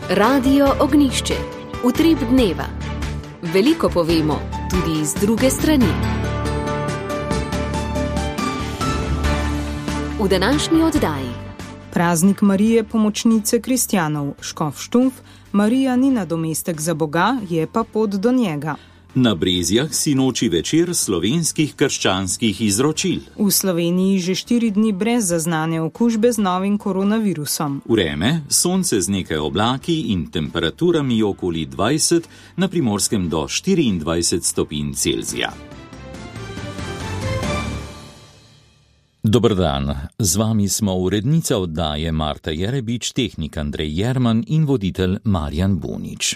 Radio Ognišče, utrip dneva. Veliko povemo, tudi iz druge strani. V današnji oddaji. Praznik Marije, pomočnice kristjanov, škof Štumf, Marija ni nadomestek za Boga, je pa pot do njega. Na Brezjah sinoči večer slovenskih krščanskih izročil. V Sloveniji že 4 dni brez zaznane okužbe z novim koronavirusom. Vreme, sonce z nekaj oblaki in temperaturami okoli 20, na Primorskem do 24 stopinj Celzija. Dober dan, z vami smo urednica oddaje Marta Jerebič, tehnik Andrej Jerman in voditelj Marjan Bunič.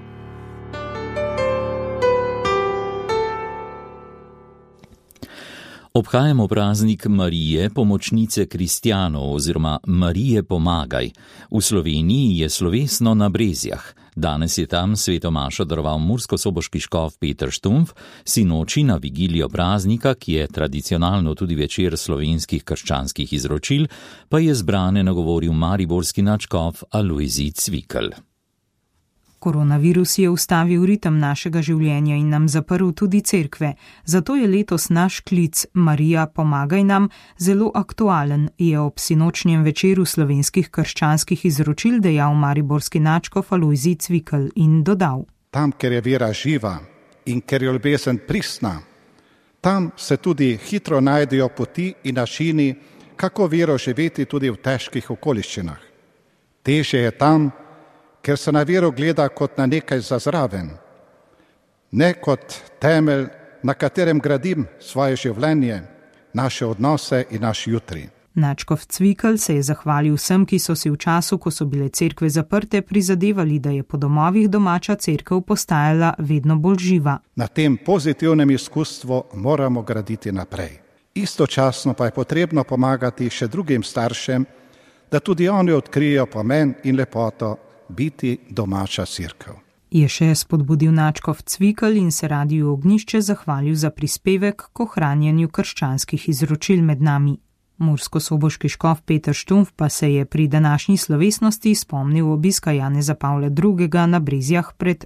Obhajamo praznik Marije, pomočnice kristjanov oziroma Marije pomagaj. V Sloveniji je slovesno na Brezjah. Danes je tam sveto mašo daroval murskosoboški škof Peter Štumf, sinoči na vigilijo praznika, ki je tradicionalno tudi večer slovenskih krščanskih izročil, pa je zbrane nagovoril mariborski nadškof Alojzij Cvikl. Koronavirus je ustavil ritem našega življenja in nam zaprl tudi cerkve. Zato je letos naš klic Marija pomagaj nam zelo aktualen, je ob sinočnjem večeru slovenskih krščanskih izročil dejal mariborski nadškof Alojzij Cvikl in dodal: Tam, kjer je vera živa in kjer je ljubezen pristna, tam se tudi hitro najdejo poti in načini, kako vero živeti tudi v težkih okoliščinah. Težje je tam, ker se na vero gleda kot na nekaj za zraven, ne kot temelj, na katerem gradim svoje življenje, naše odnose in naš jutri. Nadškof Cvikl se je zahvalil vsem, ki so si v času, ko so bile cerkve zaprte, prizadevali, da je po domovih domača cerkev postajala vedno bolj živa. Na tem pozitivnem izkustvu moramo graditi naprej. Istočasno pa je potrebno pomagati še drugim staršem, da tudi oni odkrijejo pomen in lepoto biti domača cerkev. Je še spodbudil nadškof Cvikl in se Radiu Ognjišče zahvalil za prispevek k ohranjanju krščanskih izročil med nami. Murskosoboški škof Peter Štumf pa se je pri današnji slovesnosti spomnil obiska Janeza Pavla II. Na Brezjah pred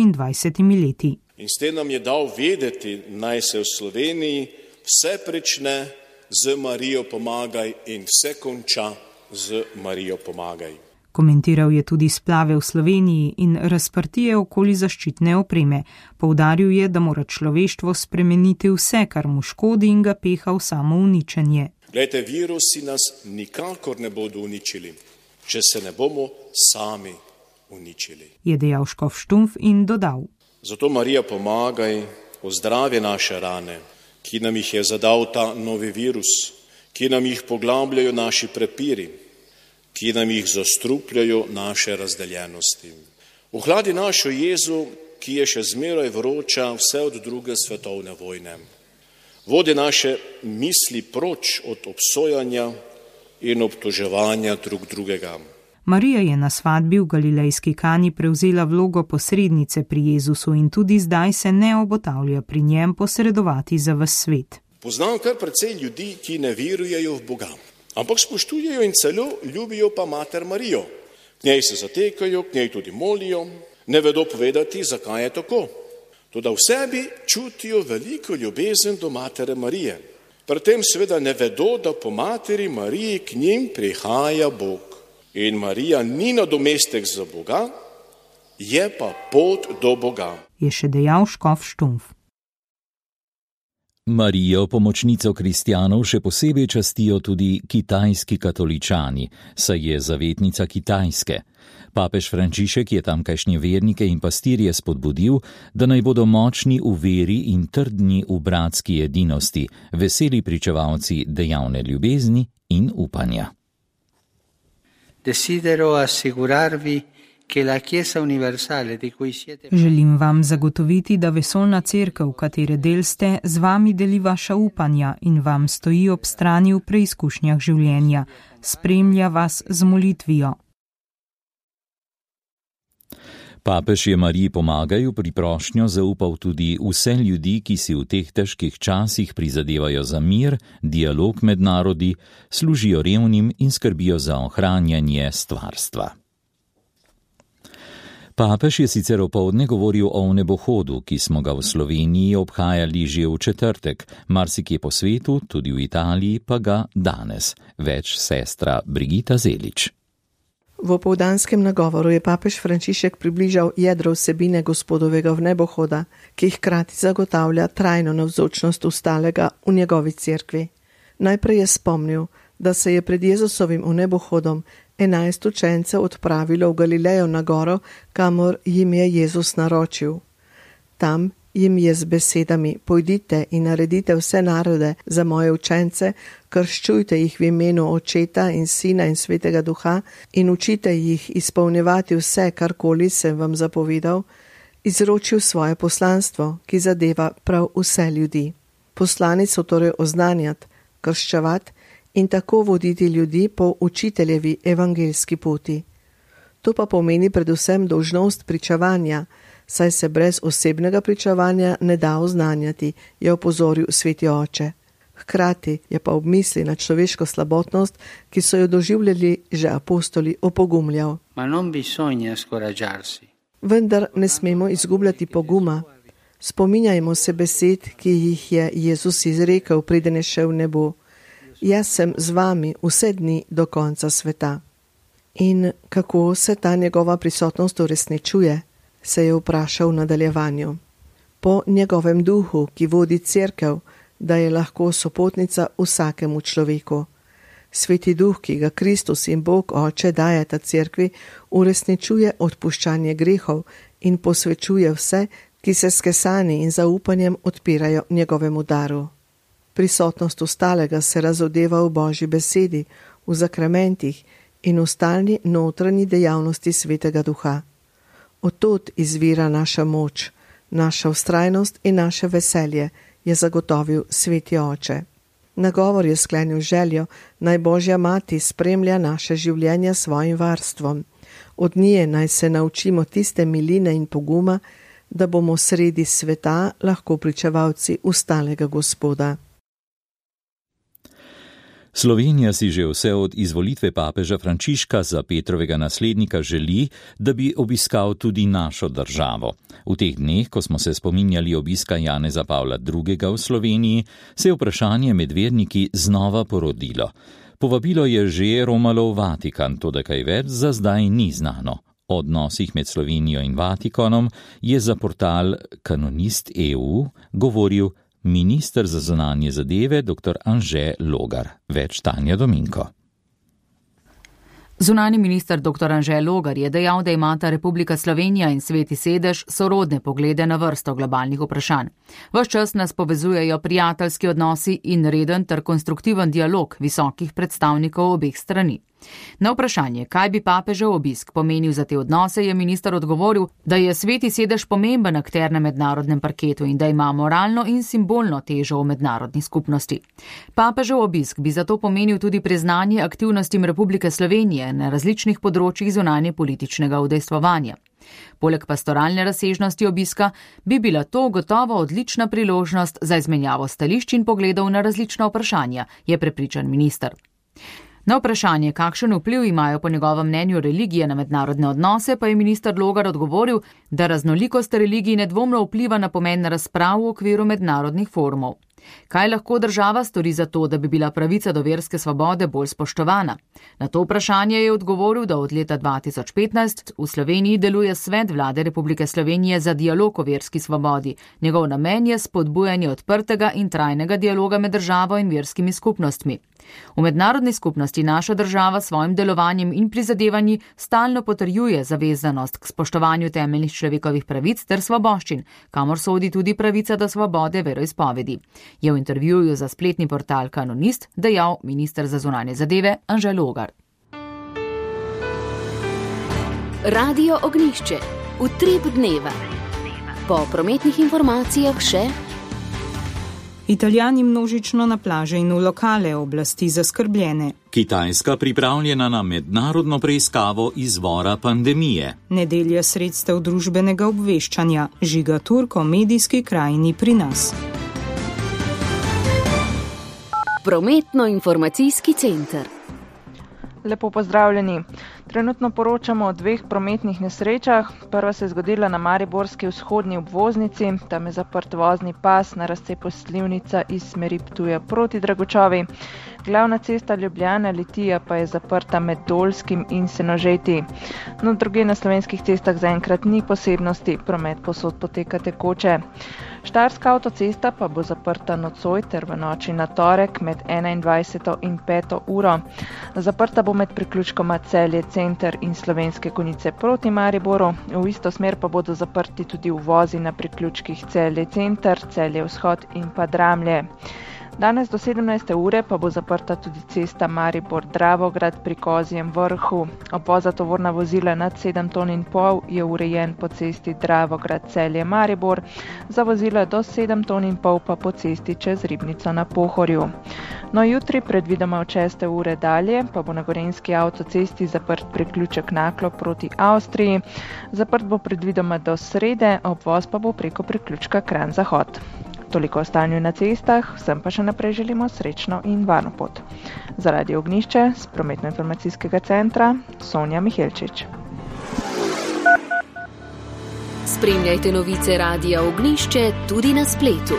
24 leti. In s tem nam je dal vedeti, naj se v Sloveniji vse prične z Marijo pomagaj in vse konča z Marijo pomagaj. Komentiral je tudi splave v Sloveniji in razprtije okoli zaščitne opreme. Poudaril je, da mora človeštvo spremeniti vse, kar mu škodi in ga peha v samo uničenje. Glejte, virusi nas nikakor ne bodo uničili, če se ne bomo sami uničili. Je dejal škof Štumf in dodal: Zato Marija pomagaj, ozdravi naše rane, ki nam jih je zadal ta novi virus, ki nam jih poglabljajo naši prepiri, ki nam jih zastrupljajo naše razdeljenosti. Ohladi našo jezo, ki je še zmeraj vroča vse od 2. svetovne vojne. Vodi naše misli proč od obsojanja in obtoževanja drug drugega. Marija je na svadbi v galilejski Kani prevzela vlogo posrednice pri Jezusu in tudi zdaj se ne obotavlja pri njem posredovati za ves svet. Poznam kar precej ljudi, ki ne verujejo v Boga, ampak spoštujejo in celo ljubijo pa mater Marijo. K njej se zatekajo, k njej tudi molijo, ne vedo povedati, zakaj je tako. Toda v sebi čutijo veliko ljubezen do matere Marije. Pri tem seveda ne vedo, da po materi Mariji k njim prihaja Bog. In Marija ni nadomestek za Boga, je pa pot do Boga. Je še dejal škof Štumf. Marijo, pomočnico kristjanov, še posebej častijo tudi kitajski katoličani, saj je zavetnica Kitajske. Papež Frančišek je tamkajšnje vernike in pastirje spodbudil, da naj bodo močni v veri in trdni v bratski edinosti, veseli pričevalci dejavne ljubezni in upanja. Desidero assicurarvi che la Chiesa universale di cui siete... Želim vam zagotoviti, da vesoljna cerkev, katere del ste, z vami deli vaša upanja in vam stoji ob strani v preizkušnjah življenja, spremlja vas z molitvijo. Papež je Mariji pomagaju pri prošnjo zaupal tudi vse ljudi, ki si v teh težkih časih prizadevajo za mir, dialog med narodi, služijo revnim in skrbijo za ohranjanje stvarstva. Papež je sicer opoldne govoril o vnebohodu, ki smo ga v Sloveniji obhajali že v četrtek, marsikje po svetu, tudi v Italiji, pa ga danes. Več sestra Brigita Zelič. V opoldanskem nagovoru je papež Frančišek približal jedro vsebine Gospodovega vnebohoda, ki hkrati zagotavlja trajno navzočnost ustalega v njegovi cerkvi. Najprej je spomnil, da se je pred Jezusovim vnebohodom 11 učencev odpravilo v Galilejo na goro, kamor jim je Jezus naročil. Tam jim je z besedami: pojdite in naredite vse narode za moje učence, krščujte jih v imenu Očeta in Sina in Svetega Duha in učite jih izpolnjevati vse, karkoli sem vam zapovedal, izročil svoje poslanstvo, ki zadeva prav vse ljudi. Poslani so torej oznanjati, krščevati in tako voditi ljudi po učiteljevi evangeljski poti. To pa pomeni predvsem dolžnost pričevanja, saj se brez osebnega pričevanja ne da oznanjati, je opozoril sveti oče. Hkrati je pa ob misli na človeško slabotnost, ki so jo doživljali že apostoli, opogumljal. Vendar ne smemo izgubljati poguma. Spominjajmo se besed, ki jih je Jezus izrekel, preden je šel v nebo. Jaz sem z vami vse dni do konca sveta. In kako se ta njegova prisotnost uresničuje, se je vprašal v nadaljevanju. Po njegovem duhu, ki vodi cerkev, da je lahko sopotnica vsakemu človeku. Sveti duh, ki ga Kristus in Bog Oče dajeta cerkvi, uresničuje odpuščanje grehov in posvečuje vse, ki se s kesani in zaupanjem odpirajo njegovemu daru. Prisotnost ustalega se razodeva v Božji besedi, v zakramentih in v stalni notranji dejavnosti Svetega Duha. Od izvira naša moč, naša vztrajnost in naše veselje, je zagotovil sveti oče. Nagovor je sklenil željo, naj Božja mati spremlja naše življenja svojim varstvom. Od nje naj se naučimo tiste miline in poguma, da bomo sredi sveta lahko pričevalci ustalega Gospoda. Slovenija si že vse od izvolitve papeža Frančiška za Petrovega naslednika želi, da bi obiskal tudi našo državo. V teh dneh, ko smo se spominjali obiska Janeza Pavla II. V Sloveniji, se je vprašanje med verniki znova porodilo. Povabilo je že romalo v Vatikan, toda kaj več za zdaj ni znano. O odnosih med Slovenijo in Vatikanom je za portal Kanonist EU govoril minister za zunanje zadeve dr. Anže Logar. Več Tanja Dominko. Zunanji minister dr. Anže Logar je dejal, da imata Republika Slovenija in Sveti sedež sorodne poglede na vrsto globalnih vprašanj. Ves čas nas povezujejo prijateljski odnosi in reden ter konstruktiven dialog visokih predstavnikov obeh strani. Na vprašanje, kaj bi papežev obisk pomenil za te odnose, je minister odgovoril, da je Sveti sedež pomemben akter na mednarodnem parketu in da ima moralno in simbolno težo v mednarodni skupnosti. Papežev obisk bi zato pomenil tudi priznanje aktivnostim Republike Slovenije na različnih področjih zunanje političnega udejstvovanja. Poleg pastoralne razsežnosti obiska bi bila to gotovo odlična priložnost za izmenjavo stališč in pogledov na različna vprašanja, je prepričan minister. Na vprašanje, kakšen vpliv imajo po njegovem mnenju religije na mednarodne odnose, pa je minister Logar odgovoril, da raznolikost religij nedvomno vpliva na pomen razprav v okviru mednarodnih forumov. Kaj lahko država stori za to, da bi bila pravica do verske svobode bolj spoštovana? Na to vprašanje je odgovoril, da od leta 2015 v Sloveniji deluje Svet Vlade Republike Slovenije za dialog o verski svobodi. Njegov namen je spodbujanje odprtega in trajnega dialoga med državo in verskimi skupnostmi. V mednarodni skupnosti naša država s svojim delovanjem in prizadevanji stalno potrjuje zavezanost k spoštovanju temeljnih človekovih pravic ter svoboščin, kamor sodi tudi pravica do svobode veroizpovedi, je v intervjuju za spletni portal Kanonist dejal minister za zunanje zadeve Anže Logar. Radio Ognjišče. Utrip dneva. Po prometnih informacijah še: Italijani množično na plaže in v lokale, oblasti zaskrbljene. Kitajska pripravljena na mednarodno preiskavo izvora pandemije. Nedelja sredstev družbenega obveščanja. Žiga Turk o medijski krajini pri nas. Prometno-informacijski center. Lepo pozdravljeni. Trenutno poročamo o 2 prometnih nesrečah. Prva se je zgodila na mariborski vzhodni obvoznici. Tam je zaprt vozni pas na razcepu Slivnica iz smeri Ptuja proti Dragočovi. Glavna cesta Ljubljana-Litija pa je zaprta med Dolskim in Senožeti. No, druge na slovenskih cestah zaenkrat ni posebnosti, promet povsod poteka tekoče. Štajerska avtocesta pa bo zaprta nocoj ter v noči na torek med 21. in 5. uro. Zaprta bo med priključkoma Celje center in Slovenske Konjice proti Mariboru. V isto smer pa bodo zaprti tudi uvozi na priključkih Celje center, Celje vzhod in pa Dramlje. Danes do 17. ure pa bo zaprta tudi cesta Maribor-Dravograd pri Kozjem vrhu. Obvoz za tovorna vozila nad 7,5 ton je urejen po cesti Dravograd-Celje-Maribor, za vozila do 7,5 ton pa po cesti čez Ribnico na Pohorju. No, jutri, predvidoma od 6. ure dalje, pa bo na gorenjski avtocesti zaprt priključek Naklo proti Avstriji. Zaprt bo predvidoma do srede, obvoz pa bo preko priključka Kranj-Zahod. Toliko o stanju na cestah, vsem pa še naprej želimo srečno in varno pot. Za Radio Ognjišče z Prometno-informacijskega centra Sonja Mihelčič. Spremljajte novice Radia Ognjišče tudi na spletu.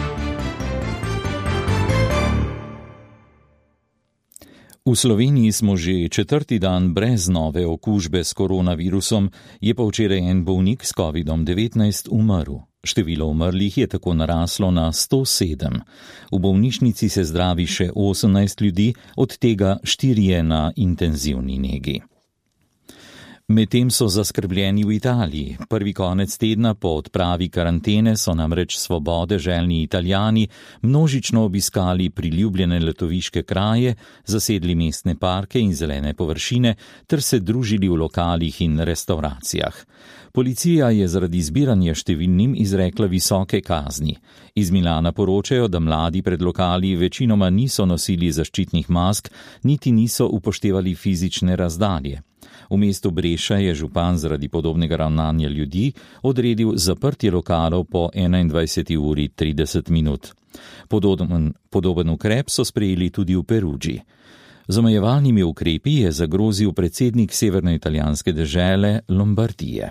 V Sloveniji smo že 4. dan brez nove okužbe s koronavirusom, je pa včeraj en bolnik s COVID-19 umrl. Število umrlih je tako naraslo na 107. V bolnišnici se zdravi še 18 ljudi, od tega 4 na intenzivni negi. Medtem so zaskrbljeni v Italiji. Prvi konec tedna po odpravi karantene so namreč svobode željni Italijani množično obiskali priljubljene letoviške kraje, zasedli mestne parke in zelene površine ter se družili v lokalih in restauracijah. Policija je zaradi zbiranja številnim izrekla visoke kazni. Iz Milana poročajo, da mladi pred lokali večinoma niso nosili zaščitnih mask, niti niso upoštevali fizične razdalje. V mestu Breša je župan zaradi podobnega ravnanja ljudi odredil zaprtje lokalov po 21:30. Podoben ukrep so sprejeli tudi v Perugii. Z omejevalnimi ukrepi je zagrozil predsednik severnoitalijanske dežele Lombardije.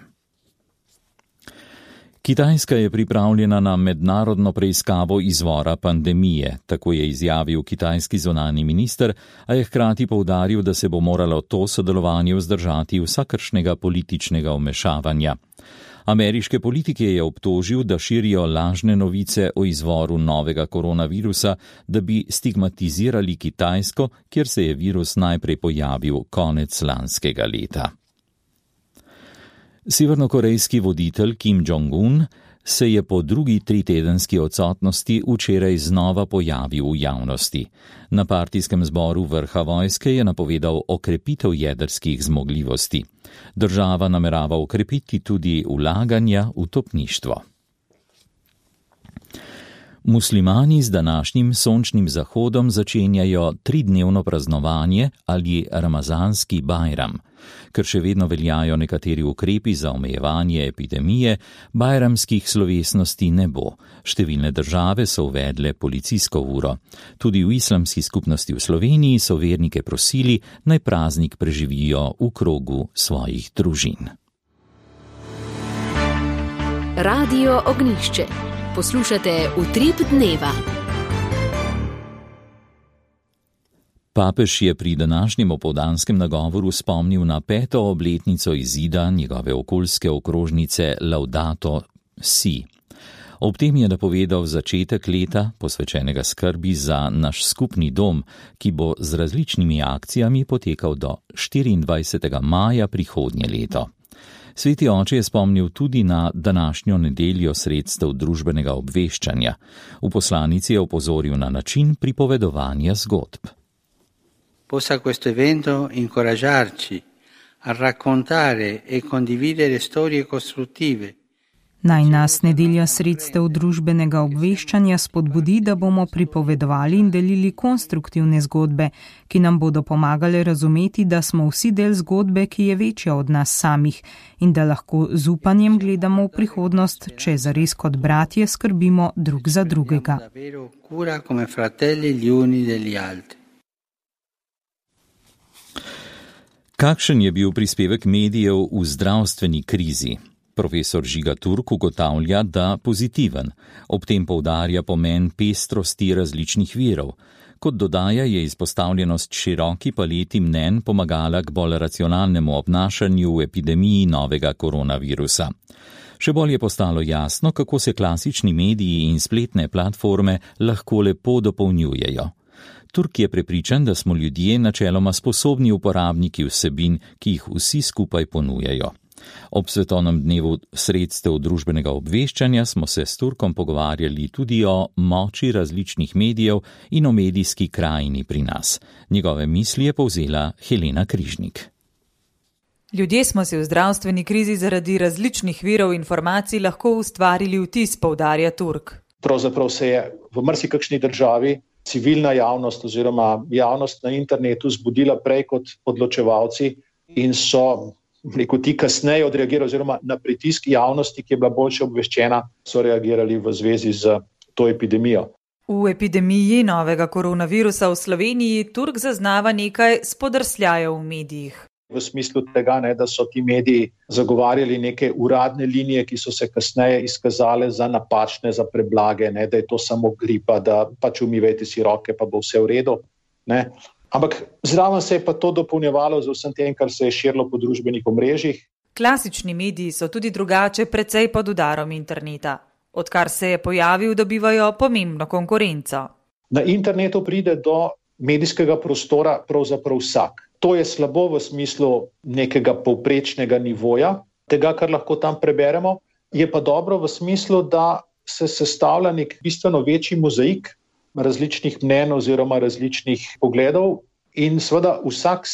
Kitajska je pripravljena na mednarodno preiskavo izvora pandemije, tako je izjavil kitajski zunanji minister, a je hkrati poudaril, da se bo moralo to sodelovanje vzdržati vsakršnega političnega vmešavanja. Ameriške politike je obtožil, da širijo lažne novice o izvoru novega koronavirusa, da bi stigmatizirali Kitajsko, kjer se je virus najprej pojavil konec lanskega leta. Severnokorejski voditelj Kim Jong-un se je po drugi 3-tedenski odsotnosti včeraj znova pojavil v javnosti. Na partijskem zboru vrha vojske je napovedal okrepitev jedrskih zmogljivosti. Država namerava okrepiti tudi vlaganja v topništvo. Muslimani z današnjim sončnim zahodom začenjajo 3-dnevno praznovanje ali ramazanski bajram. Ker še vedno veljajo nekateri ukrepi za omejevanje epidemije, bajramskih slovesnosti ne bo. Številne države so uvedle policijsko uro. Tudi v islamski skupnosti v Sloveniji so vernike prosili, naj praznik preživijo v krogu svojih družin. Radio Ognjišče. Poslušate Utrip dneva. Papež je pri današnjem opoldanskem nagovoru spomnil na 5. obletnico izida njegove okoljske okrožnice Laudato Si. Ob tem je napovedal začetek leta, posvečenega skrbi za naš skupni dom, ki bo z različnimi akcijami potekal do 24. maja prihodnje leto. Sveti oče je spomnil tudi na današnjo nedeljo sredstev družbenega obveščanja. V poslanici je opozoril na način pripovedovanja zgodb. Possa questo evento incoraggiarci a raccontare e condividere storie costruttive. Naj nas nedelja sredstev družbenega obveščanja spodbudi, da bomo pripovedovali in delili konstruktivne zgodbe, ki nam bodo pomagale razumeti, da smo vsi del zgodbe, ki je večja od nas samih in da lahko z upanjem gledamo v prihodnost, če zares kot bratje skrbimo drug za drugega. Kakšen je bil prispevek medijev v zdravstveni krizi? Profesor Žiga Turk ugotavlja, da pozitiven. Ob tem poudarja pomen pestrosti različnih virov. Kot dodaja, je izpostavljenost široki paleti mnenj pomagala k bolj racionalnemu obnašanju v epidemiji novega koronavirusa. Še bolj je postalo jasno, kako se klasični mediji in spletne platforme lahko lepo dopolnjujejo. Turk je prepričan, da smo ljudje načeloma sposobni uporabniki vsebin, ki jih vsi skupaj ponujajo. Ob svetovnem dnevu sredstev družbenega obveščanja smo se s Turkom pogovarjali tudi o moči različnih medijev in o medijski krajini pri nas. Njegove misli je povzela Helena Križnik. Ljudje smo si v zdravstveni krizi zaradi različnih virov informacij lahko ustvarili vtis, poudarja Turk. Pravzaprav se je v marsikakšni državi civilna javnost oziroma javnost na internetu zbudila prej kot odločevalci in so ti kasneje odreagirali oziroma na pritisk javnosti, ki je bila boljše obveščena, so reagirali v zvezi z to epidemijo. V epidemiji novega koronavirusa v Sloveniji Turk zaznava nekaj spodrsljajev v medijih. V smislu tega, da so ti mediji zagovarjali neke uradne linije, ki so se kasneje izkazale za napačne, za preblage, da je to samo gripa, da pač umivajte si roke, pa bo vse v redu. Ampak zraven se je pa to dopolnjevalo z vsem tem, kar se je širilo po družbenih omrežjih. Klasični mediji so tudi drugače precej pod udarom interneta. Odkar se je pojavil, dobivajo pomembno konkurenco. Na internetu pride do medijskega prostora pravzaprav vsak. To je slabo v smislu nekega povprečnega nivoja, tega, kar lahko tam preberemo. Je pa dobro v smislu, da se sestavlja nek bistveno večji mozaik različnih mnenj oziroma različnih pogledov in seveda vsak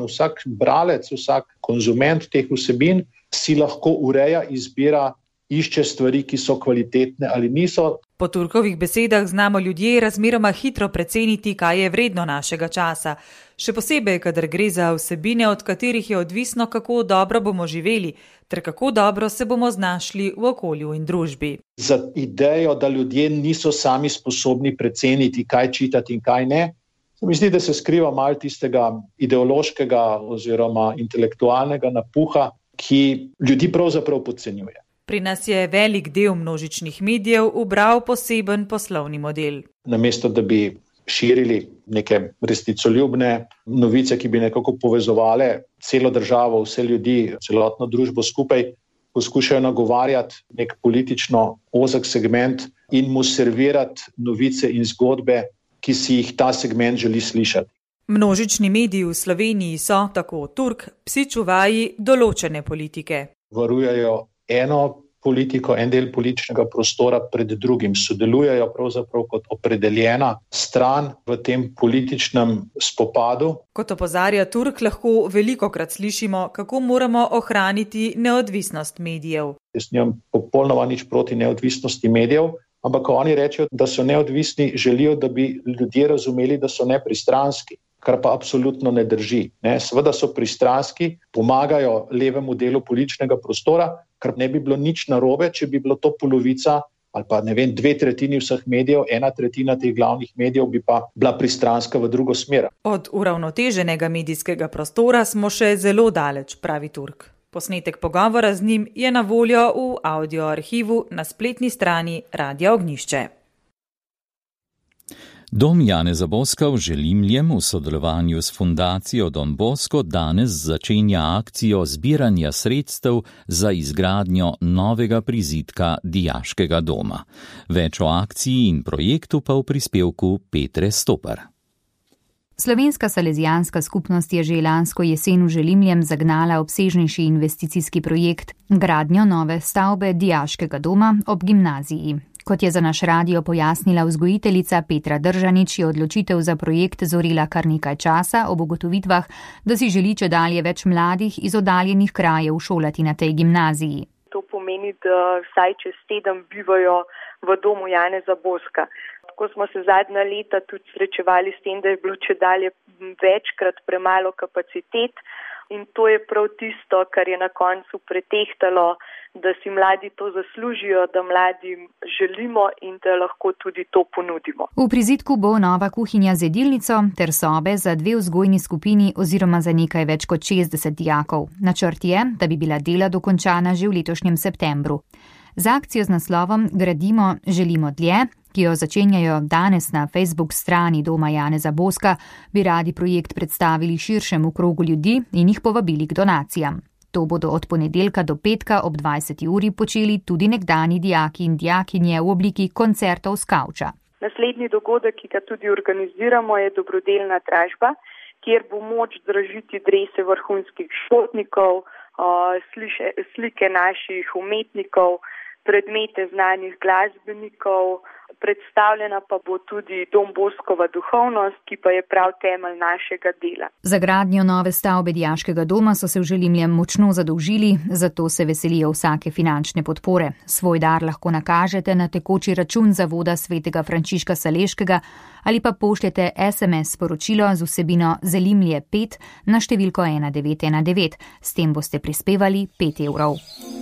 bralec, vsak konzument teh vsebin si lahko ureja, izbira, išče stvari, ki so kvalitetne ali niso. Po Turkovih besedah znamo ljudje razmeroma hitro preceniti, kaj je vredno našega časa. Še posebej, kadar gre za vsebine, od katerih je odvisno, kako dobro bomo živeli, ter kako dobro se bomo znašli v okolju in družbi. Za idejo, da ljudje niso sami sposobni preceniti, kaj čitati in kaj ne, se mi zdi, da se skriva malo tistega ideološkega oziroma intelektualnega napuha, ki ljudi pravzaprav podcenjuje. Pri nas je velik del množičnih medijev ubral poseben poslovni model. Namesto, da bi širili neke resnicoljubne novice, ki bi nekako povezovale celo državo, vse ljudi, celotno družbo skupaj, poskušajo nagovarjati nek politično ozek segment in mu servirati novice in zgodbe, ki si jih ta segment želi slišati. Množični mediji v Sloveniji so, tako Turk, psi čuvaji določene politike. Varujejo eno politiko, en del političnega prostora pred drugim, sodelujejo pravzaprav kot opredeljena stran v tem političnem spopadu. Kot opozarja Turk, lahko velikokrat slišimo, kako moramo ohraniti neodvisnost medijev. Jaz nimam popolnoma nič proti neodvisnosti medijev, ampak oni rečejo, da so neodvisni, želijo, da bi ljudje razumeli, da so nepristranski, kar pa absolutno ne drži. Seveda so pristranski, pomagajo levemu delu političnega prostora, kar ne bi bilo nič narobe, če bi bilo to polovica ali pa 2/3 vseh medijev, 1/3 teh glavnih medijev bi pa bila pristranska v drugo smer. Od uravnoteženega medijskega prostora smo še zelo daleč, pravi Turk. Posnetek pogovora z njim je na voljo v audioarhivu na spletni strani Radia Ognjišče. Dom Janeza Boska v Želimljem v sodelovanju s fundacijo Don Bosco danes začenja akcijo zbiranja sredstev za izgradnjo novega prizidka dijaškega doma. Več o akciji in projektu pa v prispevku Petre Stopar. Slovenska salezijanska skupnost je že lansko jesen v Želimljem zagnala obsežnejši investicijski projekt gradnjo nove stavbe dijaškega doma ob gimnaziji. Kot je za naš radio pojasnila vzgojiteljica Petra Držanič, je odločitev za projekt zorila kar nekaj časa ob ugotovitvah, da si želi čedalje več mladih iz oddaljenih krajev šolati na tej gimnaziji. To pomeni, da vsaj čez teden bivajo v domu Janeza Boska. Tako smo se zadnja leta tudi srečevali s tem, da je bilo čedalje večkrat premalo kapacitet in to je prav tisto, kar je na koncu pretehtalo, da si mladi to zaslužijo, da mladim želimo in da lahko tudi to ponudimo. V prizidku bo nova kuhinja z jedilnico ter sobe za 2 vzgojni skupini oziroma za nekaj več kot 60 dijakov. Načrt je, da bi bila dela dokončana že v letošnjem septembru. Z akcijo z naslovom Gradimo, želimo dlje, ki jo začenjajo danes na Facebook strani Doma Janeza Boska, bi radi projekt predstavili širšemu krogu ljudi in jih povabili k donacijam. To bodo od ponedeljka do petka ob 20. uri počeli tudi nekdani dijaki in dijakinje v obliki koncertov s kavča. Naslednji dogodek, ki ga tudi organiziramo, je dobrodelna dražba, kjer bo moč dražiti drese vrhunskih športnikov, slike naših umetnikov, predmete znanih glasbenikov, predstavljena pa bo tudi Dom Boskova duhovnost, ki pa je prav temelj našega dela. Za gradnjo nove stavbe dijaškega doma so se v Želimljem močno zadolžili, zato se veselijo vsake finančne podpore. Svoj dar lahko nakažete na tekoči račun Zavoda svetega Frančiška Saleškega ali pa pošljete SMS sporočilo z vsebino Zelimlje 5 na številko 1919. S tem boste prispevali 5 evrov.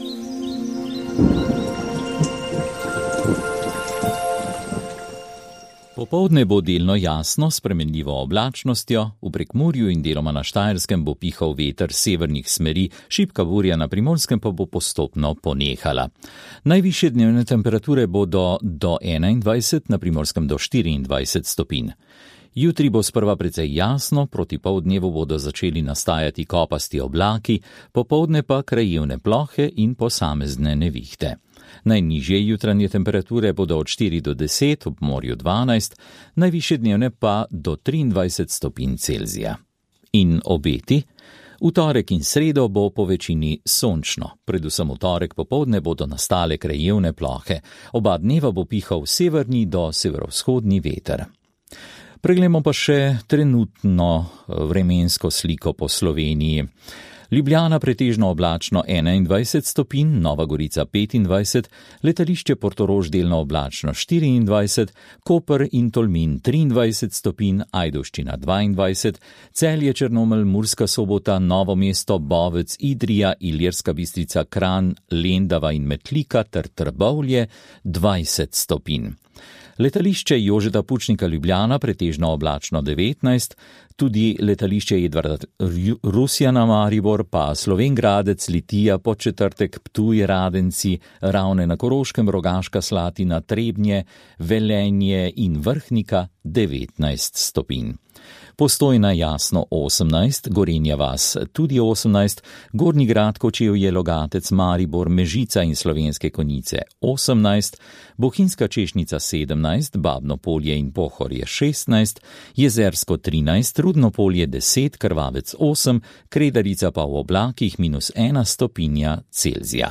Popoldne bo delno jasno, s spremenljivo oblačnostjo, v Prekmurju in deloma na Štajerskem bo pihal veter severnih smeri, šibka burja na Primorskem pa bo postopno ponehala. Najvišje dnevne temperature bodo do 21, na Primorskem do 24 stopinj. Jutri bo sprva precej jasno, proti poldnevu bodo začeli nastajati kopasti oblaki, popoldne pa krajevne plohe in posamezne nevihte. Najnižje jutranje temperature bodo od 4 do 10, ob morju 12, najvišje dnevne pa do 23 stopinj Celzija. In obeti? V torek in sredo bo po večini sončno. Predvsem v torek popoldne bodo nastale krajevne plohe. Oba dneva bo pihal severni do severovzhodni veter. Preglejmo pa še trenutno vremensko sliko po Sloveniji. Ljubljana pretežno oblačno 21 stopinj, Nova Gorica 25, letališče Portorož delno oblačno 24, Koper in Tolmin 23 stopinj, Ajdovščina 22, Celje, Črnomelj, Murska Sobota, Novo mesto, Bovec, Idrija, Ilirska Bistrica, Kranj, Lendava in Metlika ter Trbovlje 20 stopinj. Letališče Jožeta Pučnika Ljubljana pretežno oblačno 19, tudi letališče Edvarda Rusjana Maribor, pa Slovenj Gradec, Litija, Podčetrtek, Ptuj, Radenci, Ravne na Koroškem, Rogaška Slatina, Trebnje, Velenje in Vrhnika 19 stopinj. Postojna jasno 18, Gorenja vas tudi 18, Gornji Grad, Kočevje, Logatec, Maribor, Mežica in Slovenske Konjice 18, Bohinjska Češnica 17, Babno Polje in Pohorje 16, Jezersko 13, Rudno Polje 10, Krvavec 8, Kredarica pa v oblakih -1 stopinja Celzija.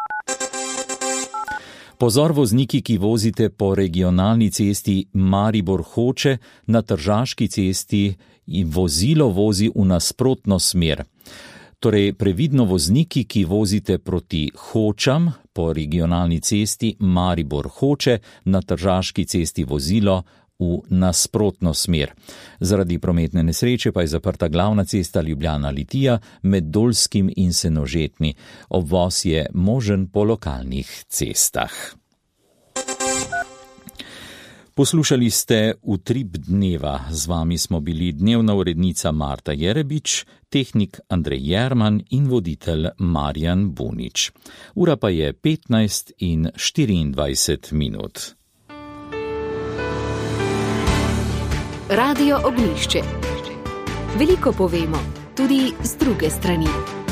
Pozor vozniki, ki vozite po regionalni cesti Maribor-Hoče, na Tržaški cesti vozilo vozi v nasprotno smer. Torej, previdno vozniki, ki vozite proti Hočam po regionalni cesti Maribor-Hoče, na Tržaški cesti vozilo v nasprotno smer. Zaradi prometne nesreče pa je zaprta glavna cesta Ljubljana-Litija med Dolskim in Senožetmi. Obvoz je možen po lokalnih cestah. Poslušali ste Utrip dneva. Z vami smo bili dnevna urednica Marta Jerebič, tehnik Andrej Jerman in voditelj Marjan Bunič. Ura pa je 15:24. Radio Ognjišče. Veliko povemo, tudi z druge strani.